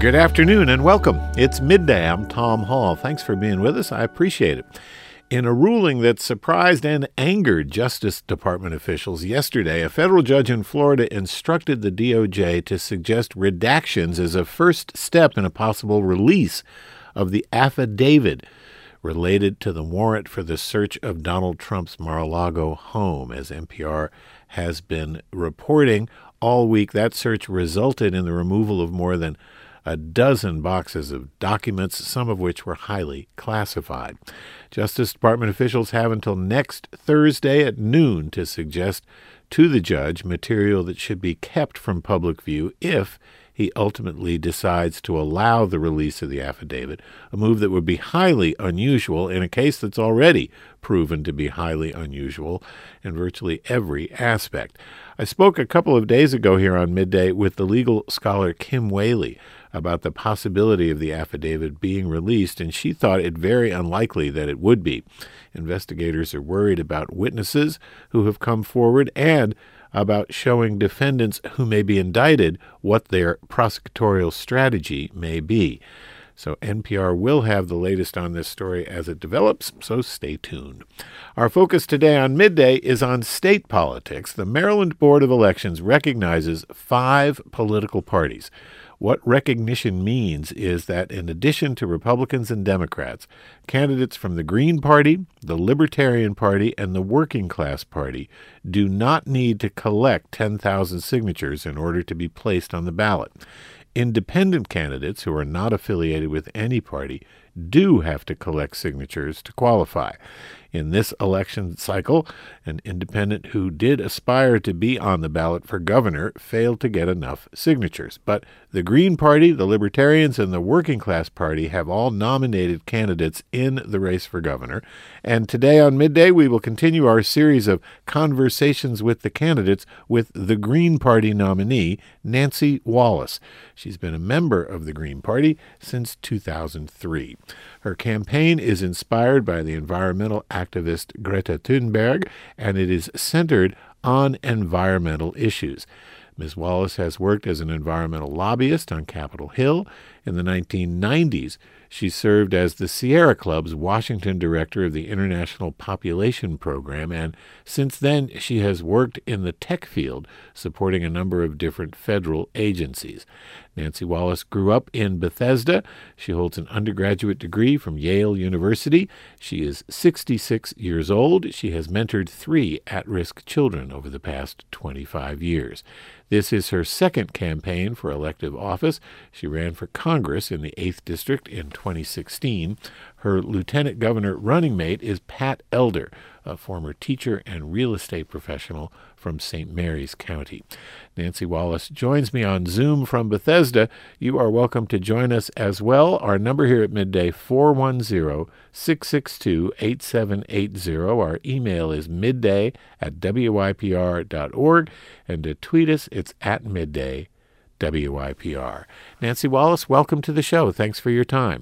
Good afternoon and welcome. It's midday. I'm Tom Hall. Thanks for being with us. I appreciate it. In a ruling that surprised and angered Justice Department officials yesterday, a federal judge in Florida instructed the DOJ to suggest redactions as a first step in a possible release of the affidavit related to the warrant for the search of Donald Trump's Mar-a-Lago home. As NPR has been reporting all week, that search resulted in the removal of more than a dozen boxes of documents, some of which were highly classified. Justice Department officials have until next Thursday at noon to suggest to the judge material that should be kept from public view if he ultimately decides to allow the release of the affidavit, a move that would be highly unusual in a case that's already proven to be highly unusual in virtually every aspect. I spoke a couple of days ago here on Midday with the legal scholar Kim Whaley about the possibility of the affidavit being released, and she thought it very unlikely that it would be. Investigators are worried about witnesses who have come forward and about showing defendants who may be indicted what their prosecutorial strategy may be. So NPR will have the latest on this story as it develops, so stay tuned. Our focus today on Midday is on state politics. The Maryland Board of Elections recognizes 5 political parties. What recognition means is that in addition to Republicans and Democrats, candidates from the Green Party, the Libertarian Party, and the Working Class Party do not need to collect 10,000 signatures in order to be placed on the ballot. Independent candidates who are not affiliated with any party do have to collect signatures to qualify. In this election cycle, an independent who did aspire to be on the ballot for governor failed to get enough signatures. But the Green Party, the Libertarians, and the Working Class Party have all nominated candidates in the race for governor. And today on Midday, we will continue our series of conversations with the candidates with the Green Party nominee, Nancy Wallis. She's been a member of the Green Party since 2003. Her campaign is inspired by the environmental activist Greta Thunberg, and it is centered on environmental issues. Ms. Wallis has worked as an environmental lobbyist on Capitol Hill. In the 1990s, she served as the Sierra Club's Washington director of the International Population Program, and since then she has worked in the tech field, supporting a number of different federal agencies. Nancy Wallis grew up in Bethesda. She holds an undergraduate degree from Yale University. She is 66 years old. She has mentored 3 at-risk children over the past 25 years. This is her second campaign for elective office. She ran for Congress in the 8th District in 2016. Her lieutenant governor running mate is Pat Elder, a former teacher and real estate professional from St. Mary's County. Nancy Wallis joins me on Zoom from Bethesda. You are welcome to join us as well. Our number here at Midday, 410-662-8780. Our email is midday@wypr.org. And to tweet us, it's @midday_WYPR. Nancy Wallis, welcome to the show. Thanks for your time.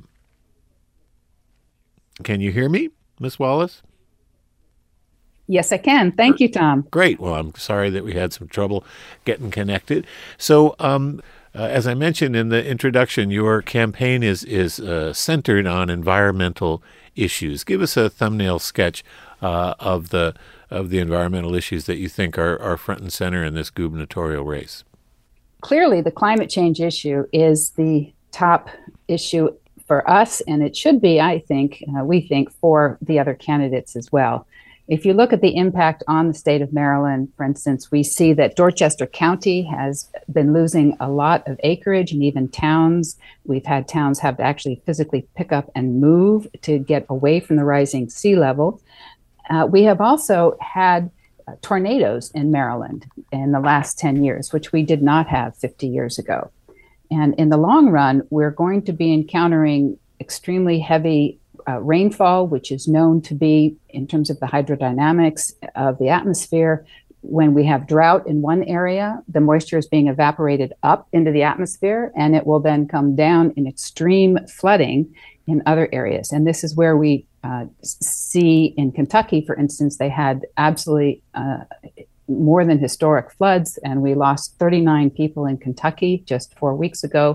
Can you hear me, Ms. Wallis? Yes, I can. Thank you, Tom. Great. Well, I'm sorry that we had some trouble getting connected. So, as I mentioned in the introduction, your campaign is centered on environmental issues. Give us a thumbnail sketch of the environmental issues that you think are front and center in this gubernatorial race. Clearly, the climate change issue is the top issue for us, and it should be, we think, for the other candidates as well. If you look at the impact on the state of Maryland, for instance, we see that Dorchester County has been losing a lot of acreage, and even towns. We've had towns have to actually physically pick up and move to get away from the rising sea level. We have also had tornadoes in Maryland in the last 10 years, which we did not have 50 years ago. And in the long run, we're going to be encountering extremely heavy rainfall, which is known to be, in terms of the hydrodynamics of the atmosphere, when we have drought in one area, the moisture is being evaporated up into the atmosphere, and it will then come down in extreme flooding in other areas. And this is where we see in Kentucky, for instance, they had absolutely more than historic floods, and we lost 39 people in Kentucky just 4 weeks ago.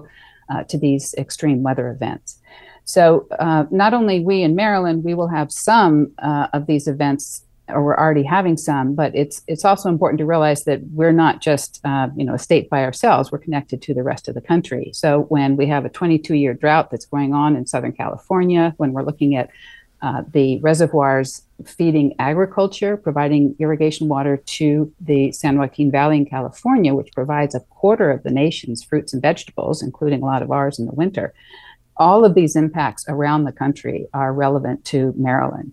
to these extreme weather events. So not only we in Maryland, we will have some of these events, or we're already having some, but it's also important to realize that we're not just a state by ourselves. We're connected to the rest of the country. So when we have a 22-year drought that's going on in Southern California, when we're looking at the reservoirs feeding agriculture, providing irrigation water to the San Joaquin Valley in California, which provides a quarter of the nation's fruits and vegetables, including a lot of ours in the winter. All of these impacts around the country are relevant to Maryland.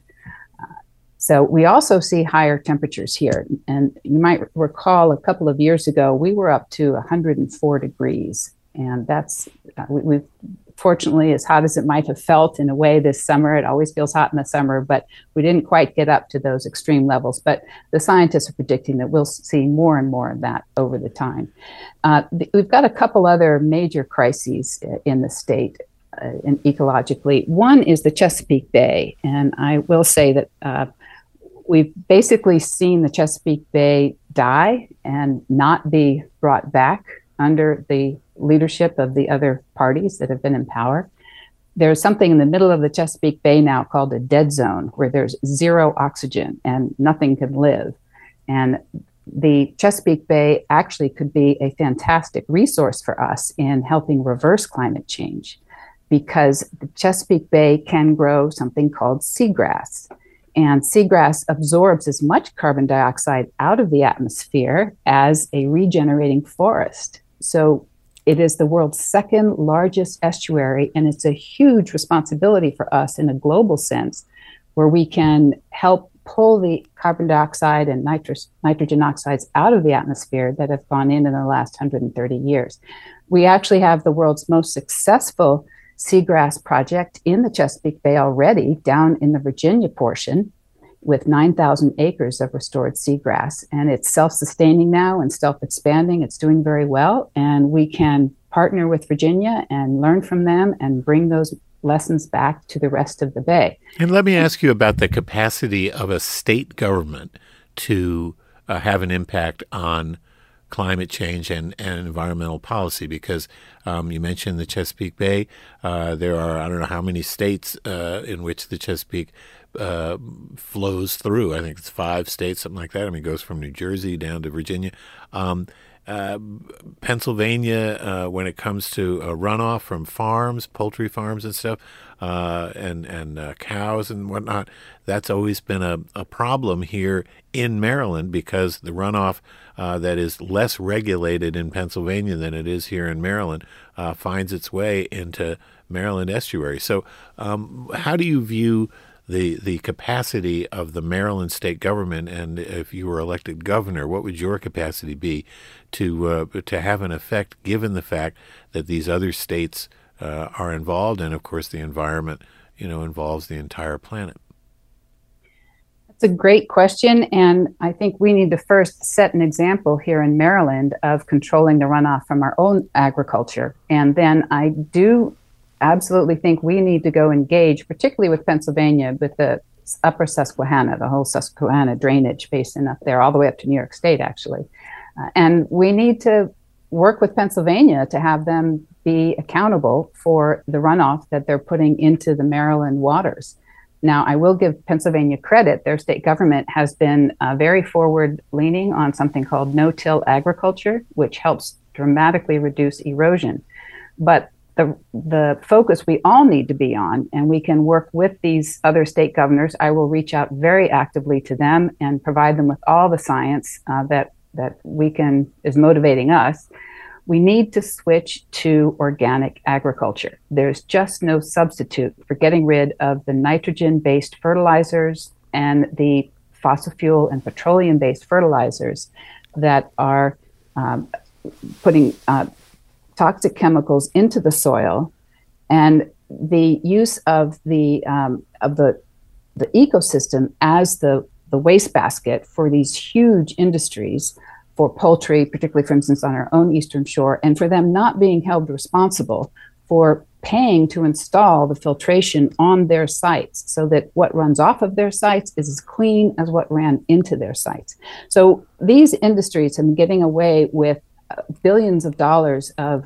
So we also see higher temperatures here. And you might recall a couple of years ago, we were up to 104 degrees. And that's, we've fortunately, as hot as it might have felt in a way this summer, it always feels hot in the summer, but we didn't quite get up to those extreme levels. But the scientists are predicting that we'll see more and more of that over the time. We've got a couple other major crises in the state. Ecologically. One is the Chesapeake Bay. And I will say that we've basically seen the Chesapeake Bay die and not be brought back under the leadership of the other parties that have been in power. There's something in the middle of the Chesapeake Bay now called a dead zone, where there's zero oxygen and nothing can live. And the Chesapeake Bay actually could be a fantastic resource for us in helping reverse climate change, because the Chesapeake Bay can grow something called seagrass. And seagrass absorbs as much carbon dioxide out of the atmosphere as a regenerating forest. So it is the world's second largest estuary, and it's a huge responsibility for us in a global sense, where we can help pull the carbon dioxide and nitrogen oxides out of the atmosphere that have gone in the last 130 years. We actually have the world's most successful seagrass project in the Chesapeake Bay already, down in the Virginia portion, with 9,000 acres of restored seagrass. And it's self-sustaining now and self-expanding. It's doing very well. And we can partner with Virginia and learn from them and bring those lessons back to the rest of the Bay. And let me ask you about the capacity of a state government to have an impact on climate change and environmental policy, because you mentioned the Chesapeake Bay. There are, I don't know how many states in which the Chesapeake flows through. I think it's 5 states, something like that. I mean, it goes from New Jersey down to Virginia. Pennsylvania, when it comes to runoff from farms, poultry farms and stuff, and cows and whatnot, that's always been a problem here in Maryland, because the runoff that is less regulated in Pennsylvania than it is here in Maryland finds its way into Maryland estuary. So how do you view the capacity of the Maryland state government, and if you were elected governor, what would your capacity be to have an effect, given the fact that these other states are involved, and of course the environment, involves the entire planet? It's a great question, and I think we need to first set an example here in Maryland of controlling the runoff from our own agriculture. And then I do absolutely think we need to go engage, particularly with Pennsylvania, with the upper Susquehanna, the whole Susquehanna drainage basin up there, all the way up to New York State, actually. And we need to work with Pennsylvania to have them be accountable for the runoff that they're putting into the Maryland waters. Now, I will give Pennsylvania credit. Their state government has been very forward-leaning on something called no-till agriculture, which helps dramatically reduce erosion. But the focus we all need to be on, and we can work with these other state governors. I will reach out very actively to them and provide them with all the science that is motivating us. We need to switch to organic agriculture. There's just no substitute for getting rid of the nitrogen-based fertilizers and the fossil fuel and petroleum-based fertilizers that are putting toxic chemicals into the soil, and the use of the ecosystem as the wastebasket for these huge industries, for poultry, particularly, for instance, on our own Eastern Shore, and for them not being held responsible for paying to install the filtration on their sites, so that what runs off of their sites is as clean as what ran into their sites. So these industries have been getting away with billions of dollars of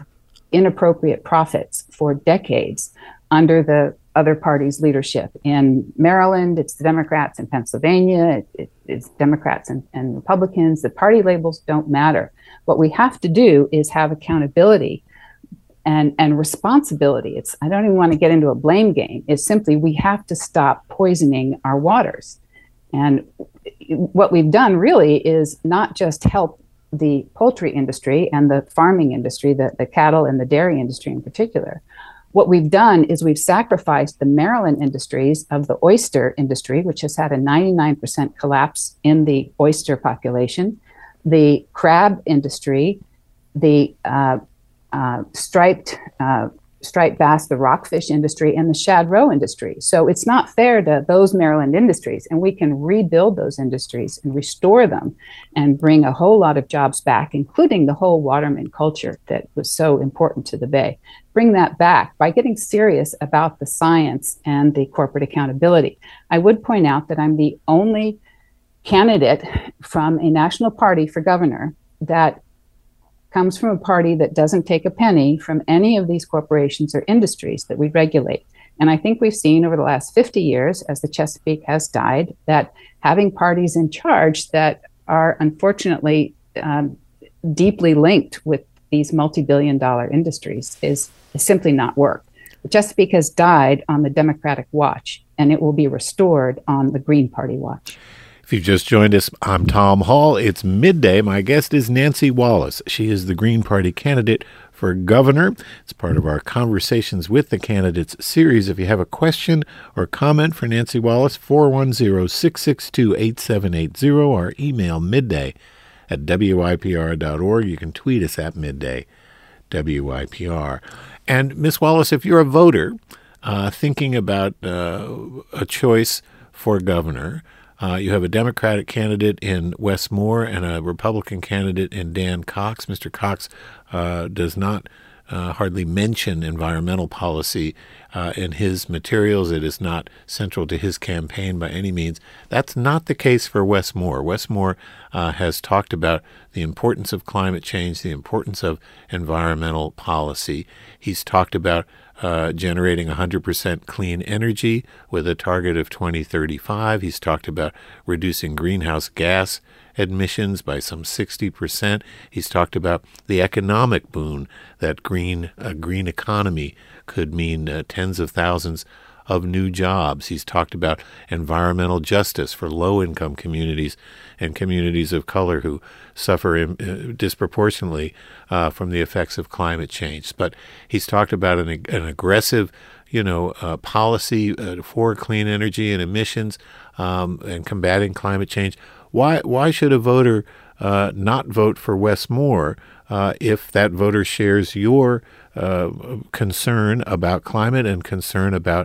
inappropriate profits for decades under the other party's leadership. In Maryland, it's the Democrats. In Pennsylvania, it's Democrats and Republicans. The party labels don't matter. What we have to do is have accountability and responsibility. I don't even want to get into a blame game. It's simply we have to stop poisoning our waters. And what we've done really is not just help the poultry industry and the farming industry, the cattle and the dairy industry in particular. What we've done is we've sacrificed the Maryland industries of the oyster industry, which has had a 99% collapse in the oyster population, the crab industry, the striped bass, the rockfish industry, and the shad roe industry. So it's not fair to those Maryland industries, and we can rebuild those industries and restore them and bring a whole lot of jobs back, including the whole waterman culture that was so important to the Bay. Bring that back by getting serious about the science and the corporate accountability. I would point out that I'm the only candidate from a national party for governor that comes from a party that doesn't take a penny from any of these corporations or industries that we regulate. And I think we've seen over the last 50 years, as the Chesapeake has died, that having parties in charge that are unfortunately deeply linked with these multi-billion-dollar industries is simply not work. The Chesapeake has died on the Democratic watch, and it will be restored on the Green Party watch. If you've just joined us, I'm Tom Hall. It's midday. My guest is Nancy Wallace. She is the Green Party candidate for governor. It's part of our Conversations with the Candidates series. If you have a question or comment for Nancy Wallace, 410-662-8780 or email midday@wypr.org. You can tweet us at midday WYPR. And Ms. Wallace, if you're a voter thinking about a choice for governor, you have a Democratic candidate in Wes Moore and a Republican candidate in Dan Cox. Mr. Cox does not hardly mention environmental policy in his materials. It is not central to his campaign by any means. That's not the case for Wes Moore. Wes Moore has talked about the importance of climate change, the importance of environmental policy. He's talked about generating 100% clean energy with a target of 2035. He's talked about reducing greenhouse gas emissions by some 60%. He's talked about the economic boon that a green economy could mean tens of thousands of new jobs. He's talked about environmental justice for low-income communities and communities of color who suffer disproportionately from the effects of climate change. But he's talked about an aggressive, policy for clean energy and emissions and combating climate change. Why should a voter not vote for Wes Moore if that voter shares your concern about climate and concern about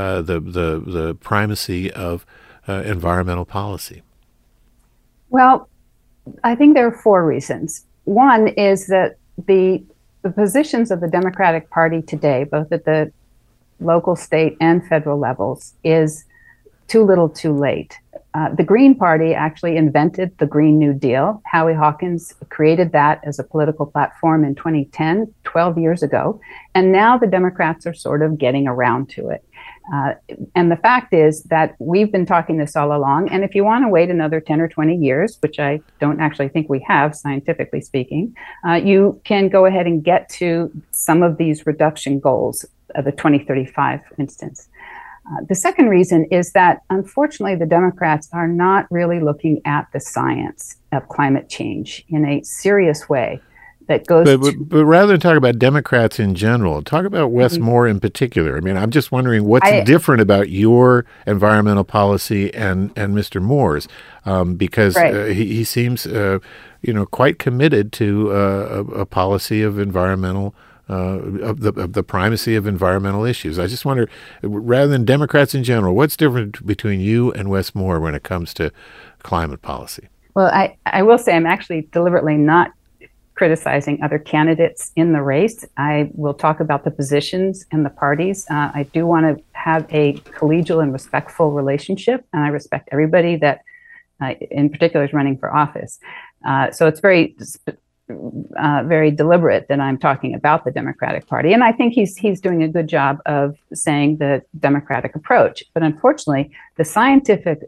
the primacy of environmental policy? Well, I think there are four reasons. One is that the positions of the Democratic Party today, both at the local, state, and federal levels, is too little too late. The Green Party actually invented the Green New Deal. Howie Hawkins created that as a political platform in 2010, 12 years ago. And now the Democrats are sort of getting around to it. And the fact is that we've been talking this all along. And if you want to wait another 10 or 20 years, which I don't actually think we have, scientifically speaking, you can go ahead and get to some of these reduction goals, the 2035, for instance. The second reason is that, unfortunately, the Democrats are not really looking at the science of climate change in a serious way that goes But rather than talk about Democrats in general, talk about Wes Moore in particular. I mean, I'm just wondering what's different about your environmental policy and Mr. Moore's, because he seems, quite committed to a policy of environmental of the primacy of environmental issues. I just wonder, rather than Democrats in general, what's different between you and Wes Moore when it comes to climate policy? Well, I will say I'm actually deliberately not criticizing other candidates in the race. I will talk about the positions and the parties. I do want to have a collegial and respectful relationship, and I respect everybody that in particular is running for office. So it's very very deliberate that I'm talking about the Democratic Party. And I think he's doing a good job of saying the Democratic approach. But unfortunately, the scientific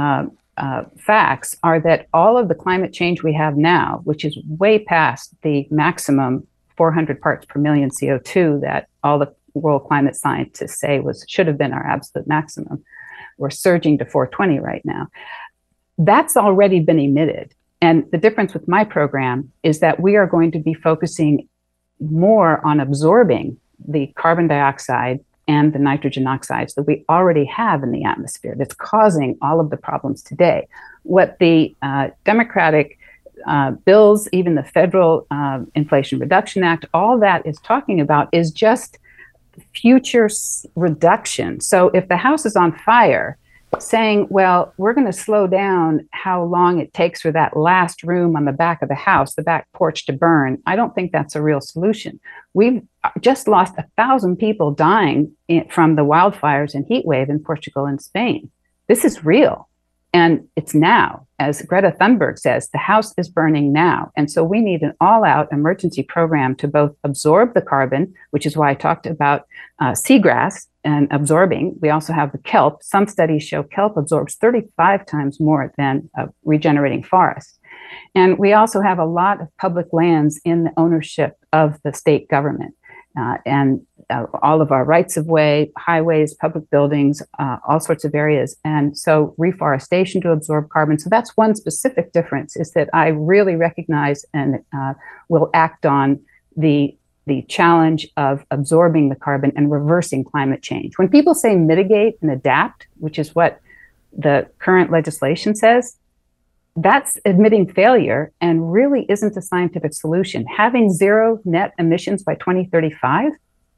facts are that all of the climate change we have now, which is way past the maximum 400 parts per million CO2 that all the world climate scientists say should have been our absolute maximum. We're surging to 420 right now. That's already been emitted. And the difference with my program is that we are going to be focusing more on absorbing the carbon dioxide and the nitrogen oxides that we already have in the atmosphere that's causing all of the problems today. What the Democratic bills, even the federal Inflation Reduction Act, all that is talking about is just future reduction. So if the house is on fire, saying, well, we're going to slow down how long it takes for that last room on the back of the house, the back porch, to burn, I don't think that's a real solution. We've just lost 1,000 people dying from the wildfires and heat wave in Portugal and Spain. This is real. And it's now. As Greta Thunberg says, the house is burning now. And so we need an all-out emergency program to both absorb the carbon, which is why I talked about seagrass and absorbing. We also have the kelp. Some studies show kelp absorbs 35 times more than a regenerating forest. And we also have a lot of public lands in the ownership of the state government. And all of our rights of way, highways, public buildings, all sorts of areas. And so reforestation to absorb carbon. So that's one specific difference, is that I really recognize and will act on the challenge of absorbing the carbon and reversing climate change. When people say mitigate and adapt, which is what the current legislation says, that's admitting failure and really isn't a scientific solution. Having zero net emissions by 2035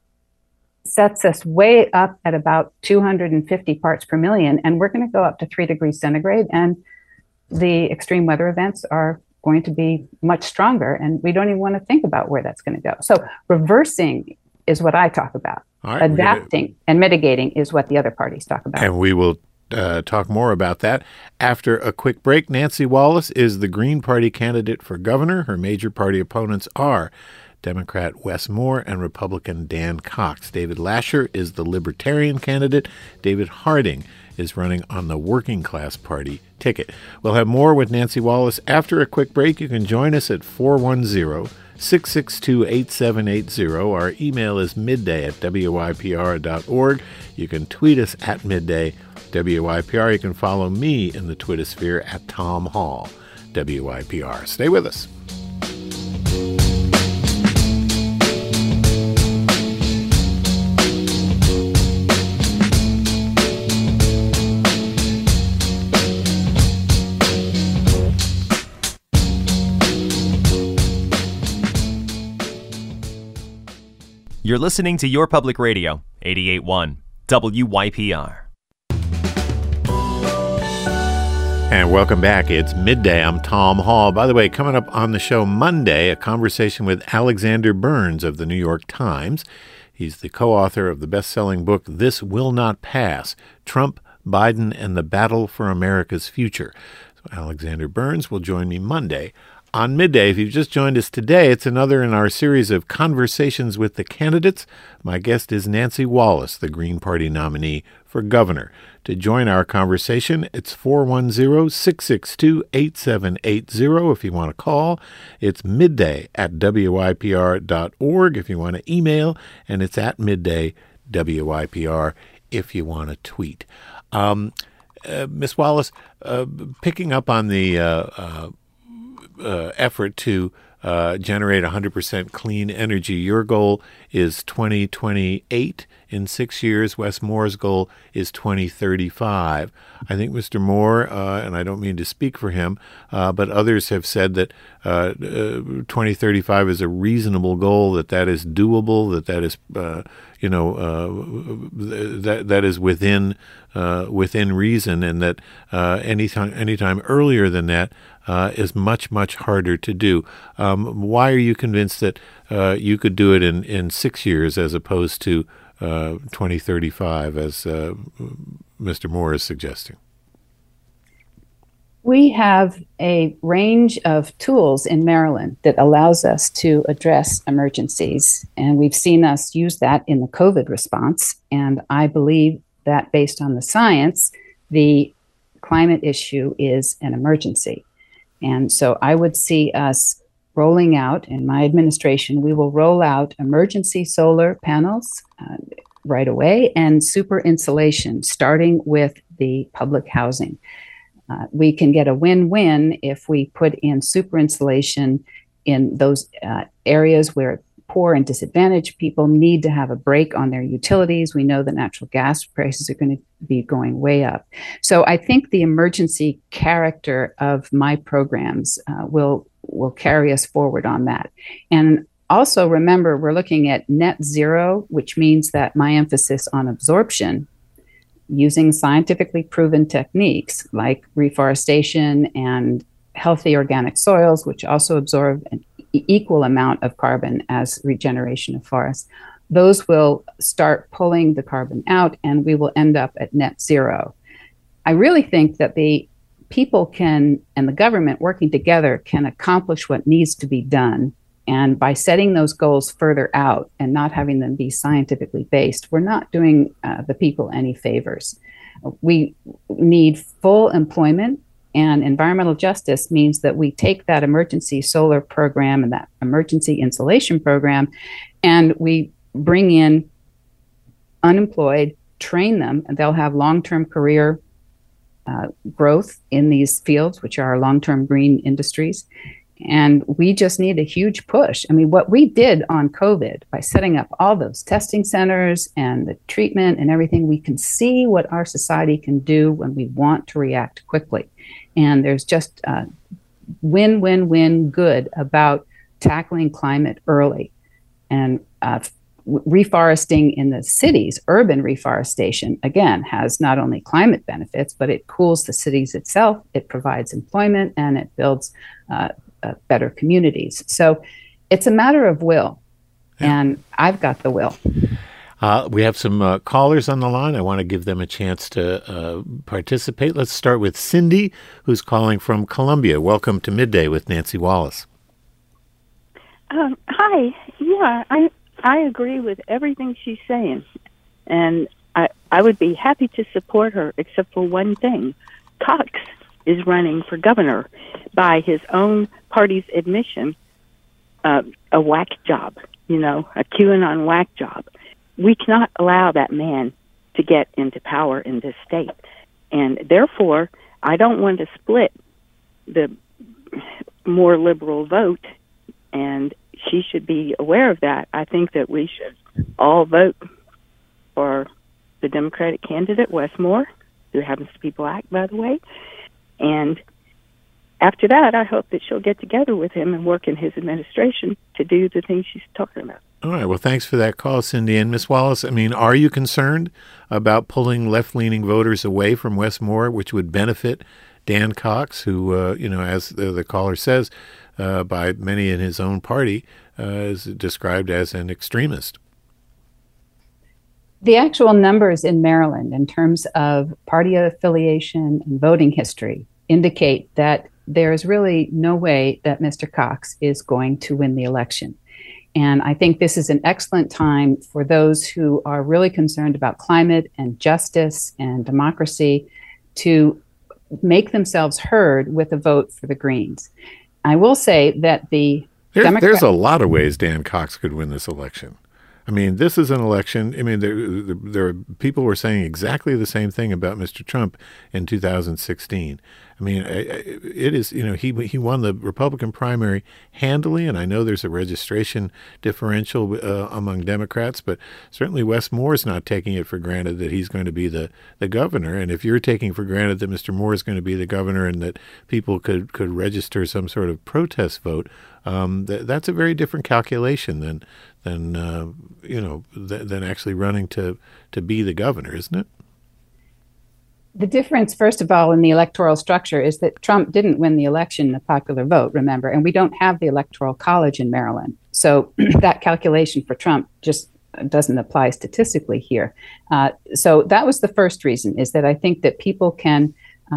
sets us way up at about 250 parts per million, and we're going to go up to 3 degrees centigrade, and the extreme weather events are going to be much stronger, and we don't even want to think about where that's going to go. So reversing is what I talk about. Right, adapting and mitigating is what the other parties talk about. And we will talk more about that after a quick break. Nancy Wallis is the Green Party candidate for governor. Her major party opponents are Democrat Wes Moore and Republican Dan Cox. David Lasher is the Libertarian candidate. David Harding is running on the Working Class Party ticket. We'll have more with Nancy Wallis after a quick break. You can join us at 410-662-8780. Our email is midday@wypr.org. You can tweet us at midday WYPR. You can follow me in the Twitter sphere at Tom Hall, WYPR. Stay with us. You're listening to Your Public Radio, 88.1 WYPR. And welcome back. It's midday. I'm Tom Hall. By the way, coming up on the show Monday, a conversation with Alexander Burns of the New York Times. He's the co-author of the best-selling book, This Will Not Pass, Trump, Biden, and the Battle for America's Future. So Alexander Burns will join me Monday on Midday. If you've just joined us today, it's another in our series of conversations with the candidates. My guest is Nancy Wallis, the Green Party nominee for governor. To join our conversation, it's 410-662-8780 if you want to call. It's midday@wypr.org if you want to email, and it's at midday@wypr if you want to tweet. Ms. Wallis, picking up on the effort to generate 100% clean energy. Your goal is 2028 in 6 years. Wes Moore's goal is 2035. I think Mr. Moore, and I don't mean to speak for him, but others have said that 2035 is a reasonable goal, that is doable, that is that is within reason, and that anytime earlier than that is much, much harder to do. Why are you convinced that you could do it in 6 years as opposed to 2035, as Mr. Moore is suggesting? We have a range of tools in Maryland that allows us to address emergencies, and we've seen us use that in the COVID response. And I believe that based on the science, the climate issue is an emergency. And so I would see us rolling out, in my administration, we will roll out emergency solar panels right away and super insulation, starting with the public housing. We can get a win-win if we put in super insulation in those areas where poor and disadvantaged people need to have a break on their utilities. We know that natural gas prices are going to be going way up. So I think the emergency character of my programs will carry us forward on that. And also remember, we're looking at net zero, which means that my emphasis on absorption using scientifically proven techniques like reforestation and healthy organic soils, which also absorb an equal amount of carbon as regeneration of forests, those will start pulling the carbon out and we will end up at net zero. I really think that the people can, and the government working together, can accomplish what needs to be done. And by setting those goals further out and not having them be scientifically based, we're not doing the people any favors. We need full employment, and environmental justice means that we take that emergency solar program and that emergency insulation program, and we bring in unemployed, train them, and they'll have long-term career growth in these fields, which are long-term green industries. And we just need a huge push. I mean, what we did on COVID by setting up all those testing centers and the treatment and everything, we can see what our society can do when we want to react quickly. And there's just win-win-win good about tackling climate early. And reforesting in the cities, urban reforestation, again, has not only climate benefits, but it cools the cities itself, it provides employment, and it builds better communities. So it's a matter of will, and I've got the will. We have some callers on the line. I want to give them a chance to participate. Let's start with Cindy, who's calling from Columbia. Welcome to Midday with Nancy Wallace. Hi. Yeah, I agree with everything she's saying, and I would be happy to support her, except for one thing. Cox is running for governor, by his own party's admission, a whack job, a QAnon whack job. We cannot allow that man to get into power in this state. And therefore, I don't want to split the more liberal vote, and she should be aware of that. I think that we should all vote for the Democratic candidate, Wes Moore, who happens to be black, by the way. And after that, I hope that she'll get together with him and work in his administration to do the things she's talking about. All right. Well, thanks for that call, Cindy. And Ms. Wallace, I mean, are you concerned about pulling left-leaning voters away from Wes Moore, which would benefit Dan Cox, who, as the caller says, by many in his own party, is described as an extremist? The actual numbers in Maryland in terms of party affiliation and voting history indicate that there is really no way that Mr. Cox is going to win the election. And I think this is an excellent time for those who are really concerned about climate and justice and democracy to make themselves heard with a vote for the Greens. I will say that there's a lot of ways Dan Cox could win this election. I mean, this is an election. I mean, there are people were saying exactly the same thing about Mr. Trump in 2016. I mean, it is, he won the Republican primary handily, and I know there's a registration differential among Democrats, but certainly Wes Moore's not taking it for granted that he's going to be the governor. And if you're taking for granted that Mr. Moore is going to be the governor and that people could register some sort of protest vote, that's a very different calculation than actually running to be the governor, isn't it? The difference, first of all, in the electoral structure is that Trump didn't win the election in a popular vote, remember, and we don't have the Electoral College in Maryland. So that calculation for Trump just doesn't apply statistically here. So that was the first reason, is that I think that people can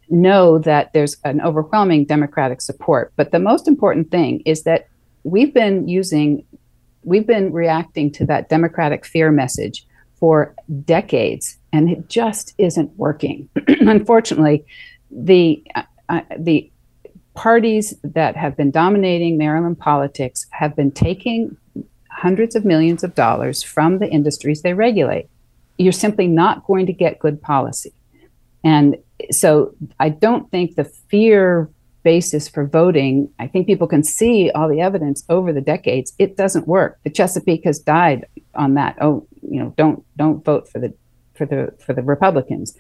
know that there's an overwhelming Democratic support. But the most important thing is that we've been reacting to that Democratic fear message for decades, and it just isn't working. Unfortunately, the parties that have been dominating Maryland politics have been taking hundreds of millions of dollars from the industries they regulate. You're simply not going to get good policy. And so I don't think the fear basis for voting, I think people can see all the evidence over the decades, it doesn't work. The Chesapeake has died on that. Oh, don't vote for the Republicans.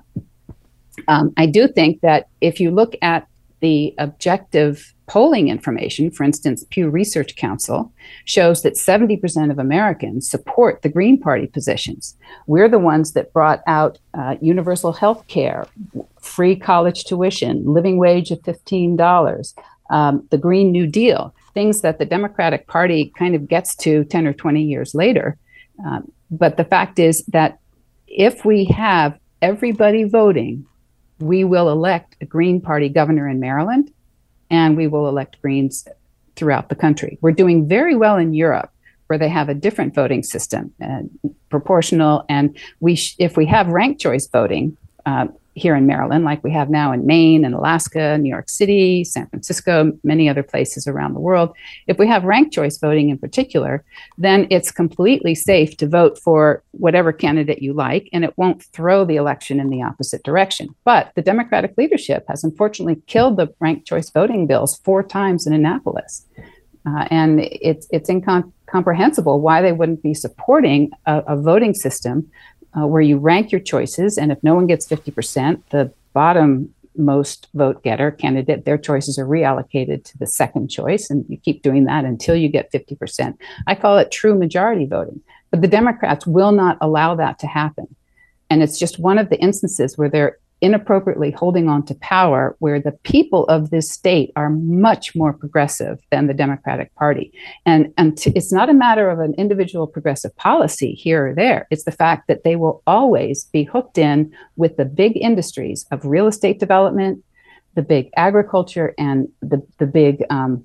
I do think that if you look at the objective polling information, for instance, Pew Research Council shows that 70% of Americans support the Green Party positions. We're the ones that brought out universal health care, free college tuition, living wage of $15, the Green New Deal, things that the Democratic Party kind of gets to 10 or 20 years later. But the fact is that if we have everybody voting, we will elect a Green Party governor in Maryland, and we will elect Greens throughout the country. We're doing very well in Europe, where they have a different voting system, proportional. And if we have ranked choice voting here in Maryland, like we have now in Maine and Alaska, New York City, San Francisco, many other places around the world, if we have ranked choice voting in particular, then it's completely safe to vote for whatever candidate you like, and it won't throw the election in the opposite direction. But the Democratic leadership has unfortunately killed the ranked choice voting bills 4 times in Annapolis. And it's incomprehensible why they wouldn't be supporting a voting system where you rank your choices, and if no one gets 50%, the bottom most vote getter candidate, their choices are reallocated to the second choice, and you keep doing that until you get 50%. I call it true majority voting, but the Democrats will not allow that to happen. And it's just one of the instances where they're inappropriately holding on to power, where the people of this state are much more progressive than the Democratic Party. And it's not a matter of an individual progressive policy here or there. It's the fact that they will always be hooked in with the big industries of real estate development, the big agriculture, and the big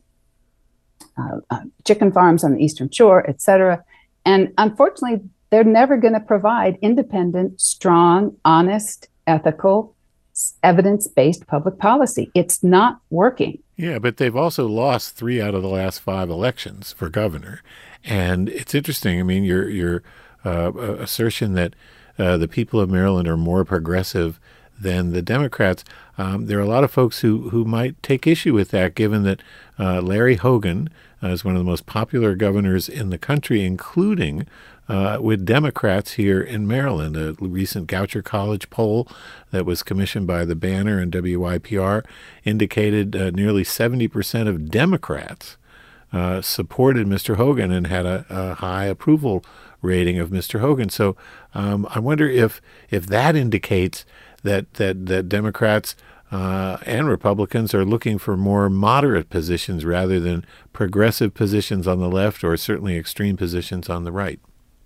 chicken farms on the Eastern Shore, et cetera. And unfortunately, they're never going to provide independent, strong, honest, ethical, evidence-based public policy. It's not working. Yeah, but they've also lost 3 out of the last 5 elections for governor. And it's interesting. I mean, your assertion that the people of Maryland are more progressive than the Democrats. There are a lot of folks who might take issue with that, given that Larry Hogan is one of the most popular governors in the country, including with Democrats here in Maryland. A recent Goucher College poll that was commissioned by the Banner and WYPR indicated nearly 70% of Democrats supported Mr. Hogan and had a high approval rating of Mr. Hogan. So I wonder if that indicates that Democrats and Republicans are looking for more moderate positions rather than progressive positions on the left, or certainly extreme positions on the right.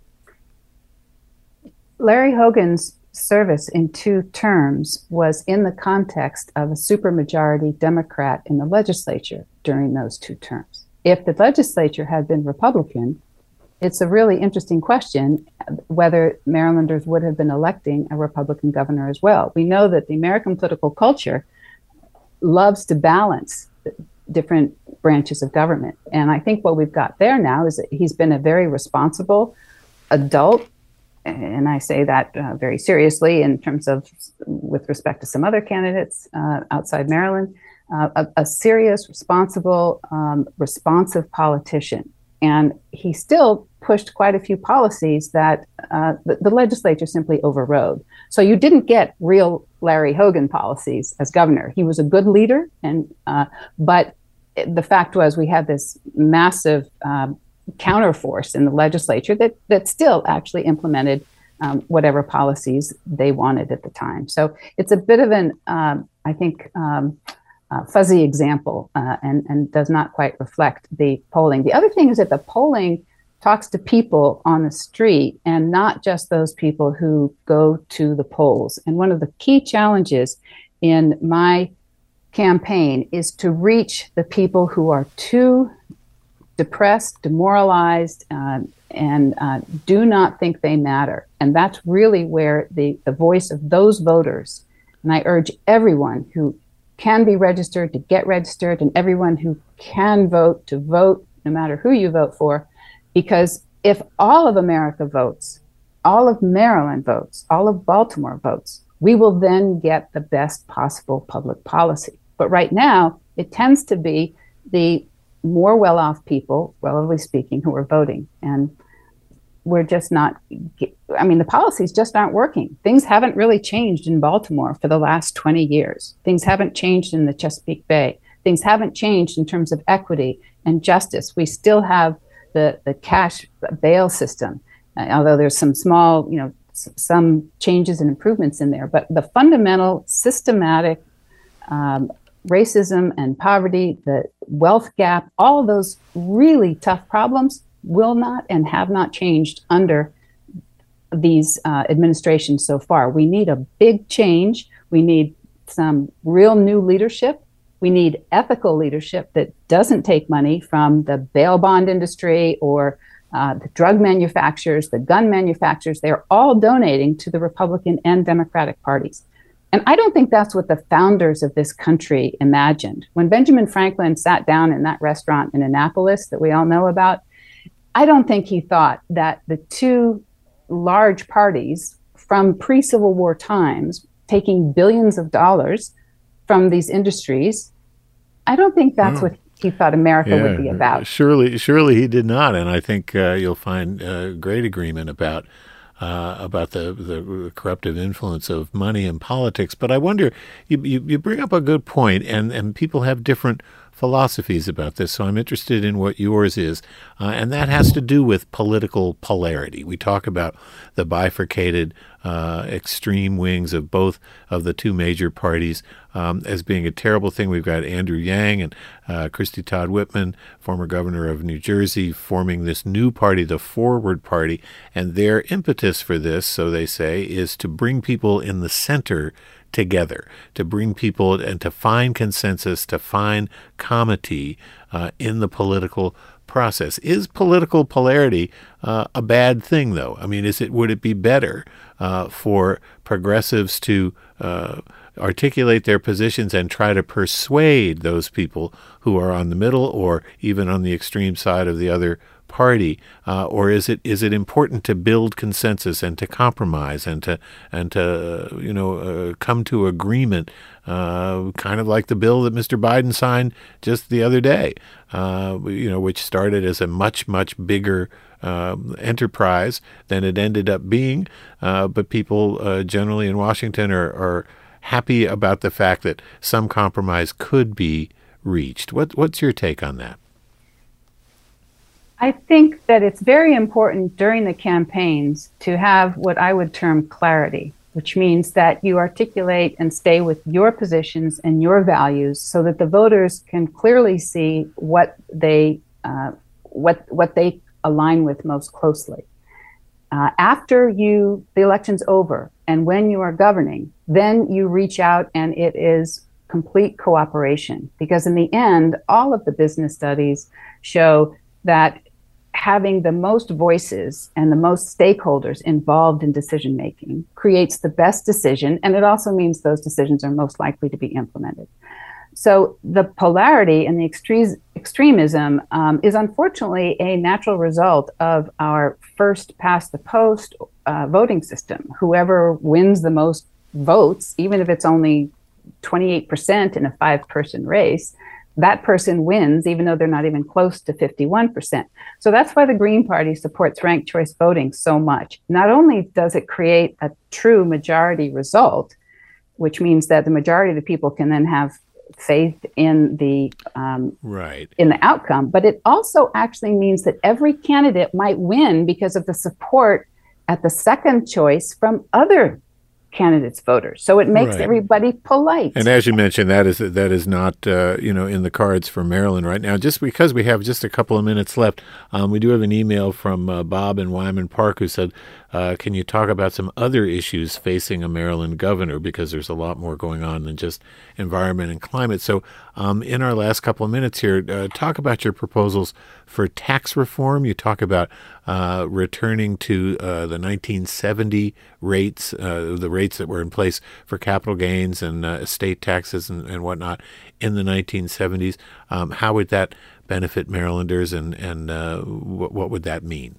Larry Hogan's service in 2 terms was in the context of a supermajority Democrat in the legislature during those 2 terms. If the legislature had been Republican, it's a really interesting question whether Marylanders would have been electing a Republican governor as well. We know that the American political culture loves to balance different branches of government. And I think what we've got there now is that he's been a very responsible adult, and I say that very seriously in terms of, with respect to some other candidates outside Maryland, a serious, responsible, responsive politician. And he still pushed quite a few policies that the legislature simply overrode. So you didn't get real Larry Hogan policies as governor. He was a good leader, but the fact was we had this massive counterforce in the legislature that still actually implemented whatever policies they wanted at the time. So it's a bit of an, I think, fuzzy example and does not quite reflect the polling. The other thing is that the polling talks to people on the street and not just those people who go to the polls. And one of the key challenges in my campaign is to reach the people who are too depressed, demoralized, and do not think they matter. And that's really where the voice of those voters, and I urge everyone who can be registered to get registered, and everyone who can vote to vote, no matter who you vote for, because if all of America votes, all of Maryland votes, all of Baltimore votes, we will then get the best possible public policy. But right now, it tends to be the more well-off people, relatively speaking, who are voting. And we're just not, I mean, the policies just aren't working. Things haven't really changed in Baltimore for the last 20 years. Things haven't changed in the Chesapeake Bay. Things haven't changed in terms of equity and justice. We still have the cash bail system, although there's some small, some changes and improvements in there. But the fundamental systematic racism and poverty, the wealth gap, all of those really tough problems will not and have not changed under these administrations so far. We need a big change. We need some real new leadership. We need ethical leadership that doesn't take money from the bail bond industry or the drug manufacturers, the gun manufacturers. They're all donating to the Republican and Democratic parties. And I don't think that's what the founders of this country imagined. When Benjamin Franklin sat down in that restaurant in Annapolis that we all know about, I don't think he thought that the two large parties from pre-Civil War times taking billions of dollars from these industries, I don't think that's what he thought America would be about. Surely he did not. And I think you'll find great agreement about the corruptive influence of money in politics. But I wonder, you bring up a good point, and people have different philosophies about this, so I'm interested in what yours is, and that has to do with political polarity. We talk about the bifurcated extreme wings of both of the two major parties as being a terrible thing. We've got Andrew Yang and Christy Todd Whitman, former governor of New Jersey, forming this new party, the Forward Party, and their impetus for this, so they say, is to bring people in the center together, to bring people and to find consensus, to find comity in the political process. Is political polarity a bad thing, though? I mean, would it be better for progressives to articulate their positions and try to persuade those people who are on the middle or even on the extreme side of the other party, or is it important to build consensus and to compromise and to come to agreement, kind of like the bill that Mr. Biden signed just the other day, which started as a much bigger enterprise than it ended up being, but people generally in Washington are happy about the fact that some compromise could be reached. What's your take on that? I think that it's very important during the campaigns to have what I would term clarity, which means that you articulate and stay with your positions and your values so that the voters can clearly see what they align with most closely. After the election's over and when you are governing, then you reach out and it is complete cooperation, because in the end, all of the business studies show that having the most voices and the most stakeholders involved in decision making creates the best decision, and it also means those decisions are most likely to be implemented. So the polarity and the extremism is unfortunately a natural result of our first past the post voting system. Whoever wins the most votes, even if it's only 28% in a 5-person race, that person wins, even though they're not even close to 51%. So that's why the Green Party supports ranked choice voting so much. Not only does it create a true majority result, which means that the majority of the people can then have faith in the in the outcome, but it also actually means that every candidate might win because of the support at the second choice from other candidates' voters. So it makes Right. everybody polite. And as you mentioned, that is not in the cards for Maryland right now. Just because we have just a couple of minutes left, we do have an email from Bob in Wyman Park who said, "Can you talk about some other issues facing a Maryland governor? Because there's a lot more going on than just environment and climate." So, in our last couple of minutes here, talk about your proposals for tax reform. You talk about returning to the 1970 rates, the rates that were in place for capital gains and estate taxes and whatnot in the 1970s. How would that benefit Marylanders, and what would that mean?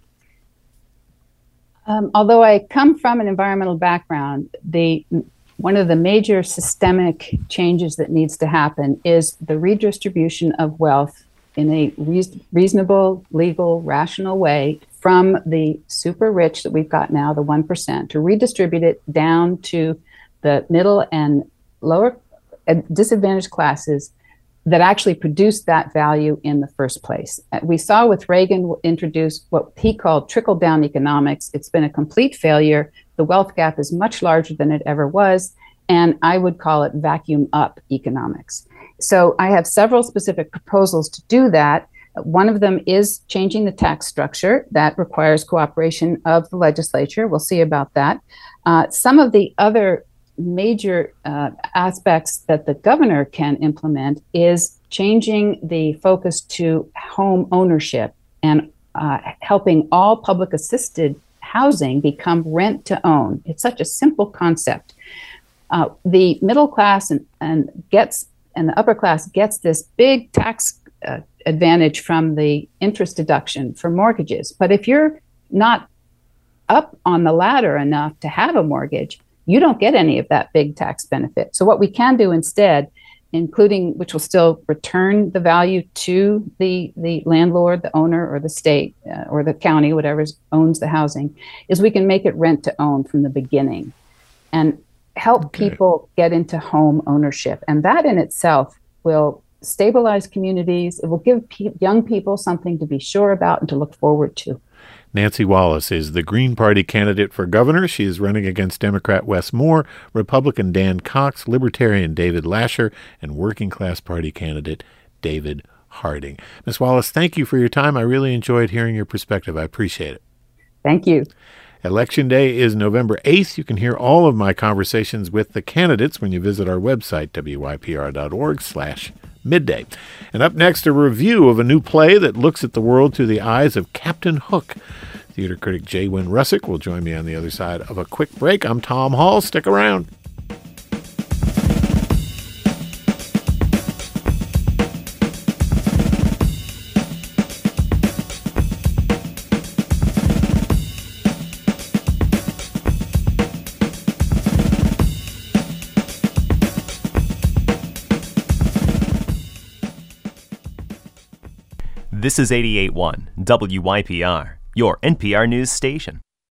Although I come from an environmental background, one of the major systemic changes that needs to happen is the redistribution of wealth in a reasonable, legal, rational way from the super rich that we've got now, the 1%, to redistribute it down to the middle and lower disadvantaged classes that actually produced that value in the first place. We saw with Reagan introduce what he called trickle-down economics. It's been a complete failure. The wealth gap is much larger than it ever was, and I would call it vacuum-up economics. So I have several specific proposals to do that. One of them is changing the tax structure. That requires cooperation of the legislature. We'll see about that. Some of the other major aspects that the governor can implement is changing the focus to home ownership and helping all public assisted housing become rent to own. It's such a simple concept. The middle class and the upper class gets this big tax advantage from the interest deduction for mortgages. But if you're not up on the ladder enough to have a mortgage, you don't get any of that big tax benefit. So what we can do instead, including, which will still return the value to the landlord, the owner, or the state, or the county, whatever owns the housing, is we can make it rent to own from the beginning and help people get into home ownership. And that in itself will stabilize communities. It will give young people something to be sure about and to look forward to. Nancy Wallace is the Green Party candidate for governor. She is running against Democrat Wes Moore, Republican Dan Cox, Libertarian David Lasher, and Working Class Party candidate David Harding. Ms. Wallace, thank you for your time. I really enjoyed hearing your perspective. I appreciate it. Thank you. Election Day is November 8th. You can hear all of my conversations with the candidates when you visit our website, wypr.org/midday. And up next, a review of a new play that looks at the world through the eyes of Captain Hook. Theater critic Jay Wynn Russick will join me on the other side of a quick break. I'm Tom Hall. Stick around. This is 88.1 WYPR, your NPR news station.